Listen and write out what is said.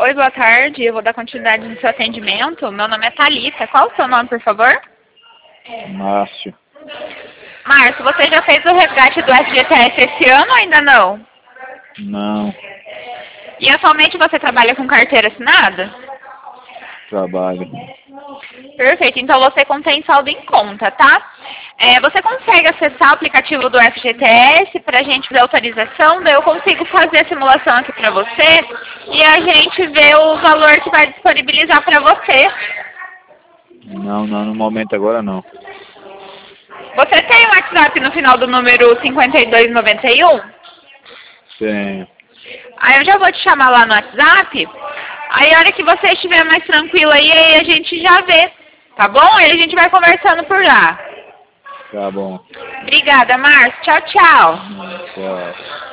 Oi, boa tarde. Eu vou dar continuidade no seu atendimento. Meu nome é Thalita. Qual o seu nome, por favor? Márcio. Márcio, você já fez o resgate do FGTS esse ano ou ainda não? Não. E atualmente você trabalha com carteira assinada? Trabalho. Perfeito. Então você contém saldo em conta, tá? Você consegue acessar o aplicativo do FGTS para a gente ver a autorização? Daí eu consigo fazer a simulação aqui para você e a gente vê o valor que vai disponibilizar para você. Não, no momento agora não. Você tem um WhatsApp no final do número 5291? Tenho. Aí eu já vou te chamar lá no WhatsApp. Aí a hora que você estiver mais tranquilo aí a gente já vê. Tá bom? Aí a gente vai conversando por lá. Tá bom. Obrigada, Márcio. Tchau, tchau. Tchau.